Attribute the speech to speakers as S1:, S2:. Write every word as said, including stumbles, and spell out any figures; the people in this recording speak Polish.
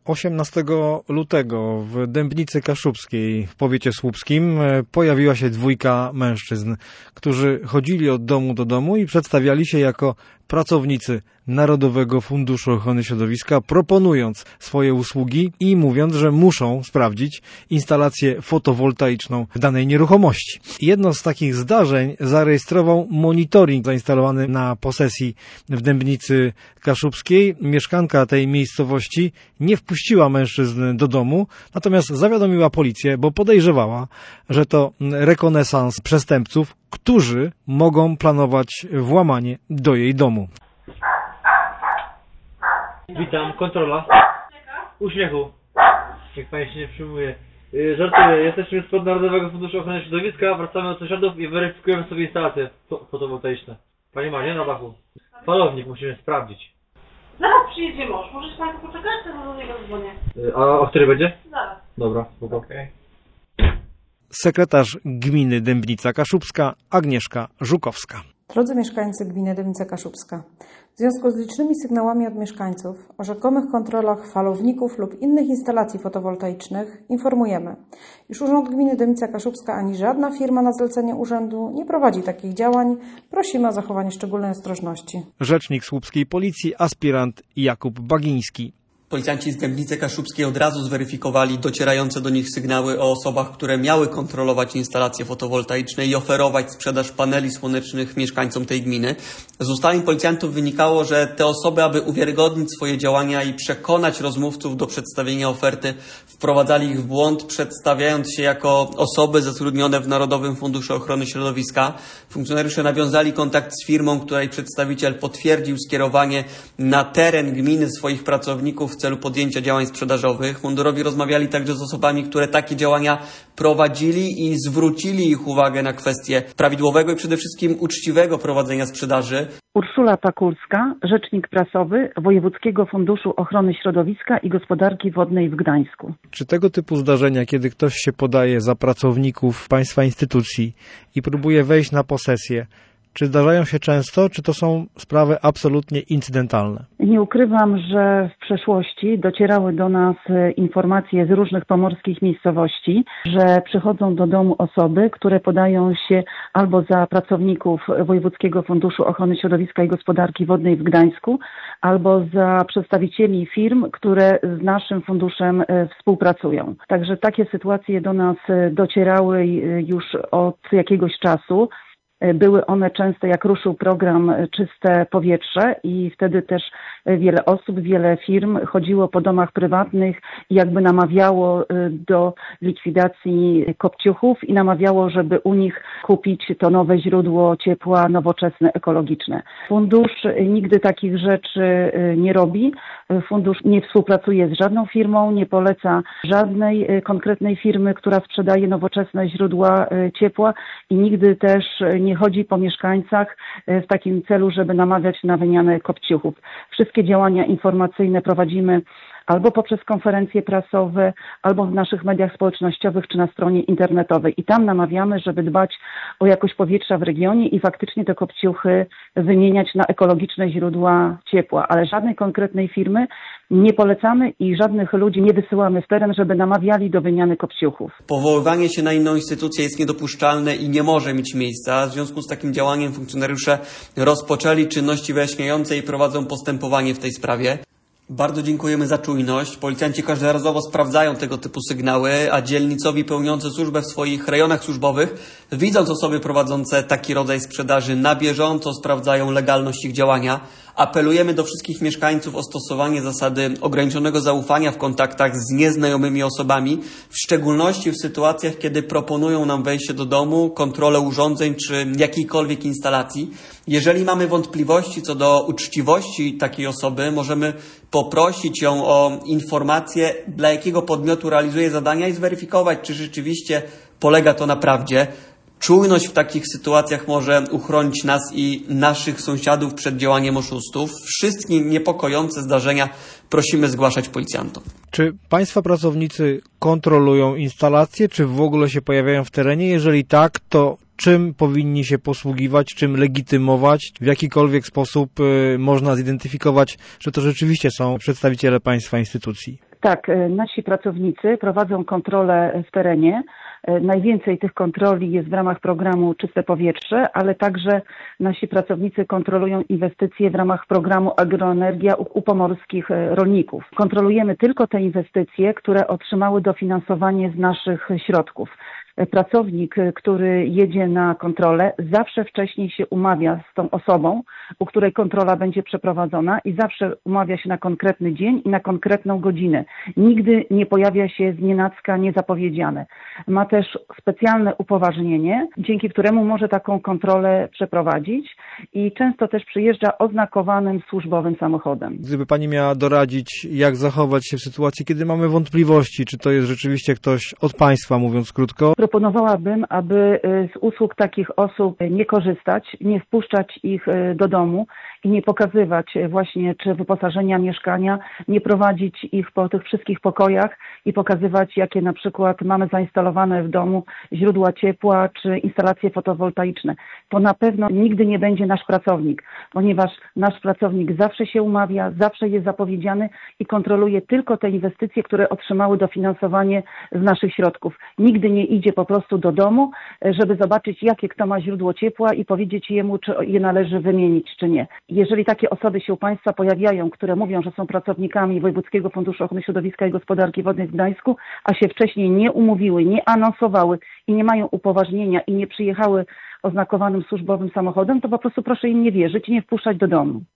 S1: osiemnastego lutego w Dębnicy Kaszubskiej w powiecie słupskim pojawiła się dwójka mężczyzn, którzy chodzili od domu do domu i przedstawiali się jako pracownicy Narodowego Funduszu Ochrony Środowiska, proponując swoje usługi i mówiąc, że muszą sprawdzić instalację fotowoltaiczną w danej nieruchomości. Jedno z takich zdarzeń zarejestrował monitoring zainstalowany na posesji w Dębnicy Kaszubskiej. Mieszkanka tej miejscowości nie wpuściła mężczyzn do domu, natomiast zawiadomiła policję, bo podejrzewała, że to rekonesans przestępców, którzy mogą planować włamanie do jej domu.
S2: Witam, kontrola. Uśmiechu. Niech pani się nie przyjmuje. Yy, żartuję, jesteśmy spod Narodowego Funduszu Ochrony Środowiska, wracamy od sąsiadów i weryfikujemy sobie instalacje fotowoltaiczne. Pani ma, nie? Na dachu. Falownik musimy sprawdzić.
S3: Zaraz przyjedzie mąż, możesz państwo poczekać, to do niego dzwonię.
S2: Yy, a o której będzie?
S3: Zaraz.
S2: Dobra, spoko.
S1: Okay. Sekretarz gminy Dębnica Kaszubska Agnieszka Żukowska.
S4: Drodzy mieszkańcy gminy Dębnica Kaszubska, w związku z licznymi sygnałami od mieszkańców o rzekomych kontrolach falowników lub innych instalacji fotowoltaicznych informujemy, iż Urząd Gminy Dębnica Kaszubska ani żadna firma na zlecenie urzędu nie prowadzi takich działań. Prosimy o zachowanie szczególnej ostrożności.
S1: Rzecznik słupskiej policji, aspirant Jakub Bagiński.
S5: Policjanci z Dębnicy Kaszubskiej od razu zweryfikowali docierające do nich sygnały o osobach, które miały kontrolować instalacje fotowoltaiczne i oferować sprzedaż paneli słonecznych mieszkańcom tej gminy. Z ustaleń policjantów wynikało, że te osoby, aby uwiarygodnić swoje działania i przekonać rozmówców do przedstawienia oferty, wprowadzali ich w błąd, przedstawiając się jako osoby zatrudnione w Narodowym Funduszu Ochrony Środowiska. Funkcjonariusze nawiązali kontakt z firmą, której przedstawiciel potwierdził skierowanie na teren gminy swoich pracowników w celu podjęcia działań sprzedażowych. Mundurowi rozmawiali także z osobami, które takie działania prowadzili i zwrócili ich uwagę na kwestię prawidłowego i przede wszystkim uczciwego prowadzenia sprzedaży.
S6: Urszula Pakulska, rzecznik prasowy Wojewódzkiego Funduszu Ochrony Środowiska i Gospodarki Wodnej w Gdańsku.
S1: Czy tego typu zdarzenia, kiedy ktoś się podaje za pracowników państwa instytucji i próbuje wejść na posesję, czy zdarzają się często, czy to są sprawy absolutnie incydentalne?
S6: Nie ukrywam, że w przeszłości docierały do nas informacje z różnych pomorskich miejscowości, że przychodzą do domu osoby, które podają się albo za pracowników Wojewódzkiego Funduszu Ochrony Środowiska i Gospodarki Wodnej w Gdańsku, albo za przedstawicieli firm, które z naszym funduszem współpracują. Także takie sytuacje do nas docierały już od jakiegoś czasu. Były one często, jak ruszył program Czyste Powietrze i wtedy też wiele osób, wiele firm chodziło po domach prywatnych i jakby namawiało do likwidacji kopciuchów i namawiało, żeby u nich kupić to nowe źródło ciepła, nowoczesne, ekologiczne. Fundusz nigdy takich rzeczy nie robi. Fundusz nie współpracuje z żadną firmą, nie poleca żadnej konkretnej firmy, która sprzedaje nowoczesne źródła ciepła i nigdy też nie nie chodzi po mieszkańcach w takim celu, żeby namawiać na wymianę kopciuchów. Wszystkie działania informacyjne prowadzimy albo poprzez konferencje prasowe, albo w naszych mediach społecznościowych, czy na stronie internetowej. I tam namawiamy, żeby dbać o jakość powietrza w regionie i faktycznie te kopciuchy wymieniać na ekologiczne źródła ciepła. Ale żadnej konkretnej firmy nie polecamy i żadnych ludzi nie wysyłamy w teren, żeby namawiali do wymiany kopciuchów.
S5: Powoływanie się na inną instytucję jest niedopuszczalne i nie może mieć miejsca. W związku z takim działaniem funkcjonariusze rozpoczęli czynności wyjaśniające i prowadzą postępowanie w tej sprawie. Bardzo dziękujemy za czujność. Policjanci każdorazowo sprawdzają tego typu sygnały, a dzielnicowi pełniący służbę w swoich rejonach służbowych, widząc osoby prowadzące taki rodzaj sprzedaży, na bieżąco sprawdzają legalność ich działania. Apelujemy do wszystkich mieszkańców o stosowanie zasady ograniczonego zaufania w kontaktach z nieznajomymi osobami, w szczególności w sytuacjach, kiedy proponują nam wejście do domu, kontrolę urządzeń czy jakiejkolwiek instalacji. Jeżeli mamy wątpliwości co do uczciwości takiej osoby, możemy poprosić ją o informację, dla jakiego podmiotu realizuje zadania i zweryfikować, czy rzeczywiście polega to na prawdzie. Czujność w takich sytuacjach może uchronić nas i naszych sąsiadów przed działaniem oszustów. Wszystkie niepokojące zdarzenia prosimy zgłaszać policjantom.
S1: Czy państwa pracownicy kontrolują instalacje, czy w ogóle się pojawiają w terenie? Jeżeli tak, to czym powinni się posługiwać, czym legitymować? W jakikolwiek sposób y, można zidentyfikować, że to rzeczywiście są przedstawiciele państwa instytucji?
S6: Tak, e, nasi pracownicy prowadzą kontrole w terenie. E, Najwięcej tych kontroli jest w ramach programu Czyste Powietrze, ale także nasi pracownicy kontrolują inwestycje w ramach programu Agroenergia u, u pomorskich e, rolników. Kontrolujemy tylko te inwestycje, które otrzymały dofinansowanie z naszych środków. Pracownik, który jedzie na kontrolę, zawsze wcześniej się umawia z tą osobą, u której kontrola będzie przeprowadzona i zawsze umawia się na konkretny dzień i na konkretną godzinę. Nigdy nie pojawia się znienacka niezapowiedziane. Ma też specjalne upoważnienie, dzięki któremu może taką kontrolę przeprowadzić i często też przyjeżdża oznakowanym służbowym samochodem.
S1: Gdyby pani miała doradzić, jak zachować się w sytuacji, kiedy mamy wątpliwości, czy to jest rzeczywiście ktoś od państwa, mówiąc krótko?
S6: Proponowałabym, aby z usług takich osób nie korzystać, nie wpuszczać ich do domu i nie pokazywać właśnie czy wyposażenia mieszkania, nie prowadzić ich po tych wszystkich pokojach i pokazywać, jakie na przykład mamy zainstalowane w domu źródła ciepła czy instalacje fotowoltaiczne. To na pewno nigdy nie będzie nasz pracownik, ponieważ nasz pracownik zawsze się umawia, zawsze jest zapowiedziany i kontroluje tylko te inwestycje, które otrzymały dofinansowanie z naszych środków. Nigdy nie idzie po prostu do domu, żeby zobaczyć, jakie kto ma źródło ciepła i powiedzieć jemu, czy je należy wymienić, czy nie. Jeżeli takie osoby się u państwa pojawiają, które mówią, że są pracownikami Wojewódzkiego Funduszu Ochrony Środowiska i Gospodarki Wodnej w Gdańsku, a się wcześniej nie umówiły, nie anonsowały i nie mają upoważnienia i nie przyjechały oznakowanym służbowym samochodem, to po prostu proszę im nie wierzyć i nie wpuszczać do domu.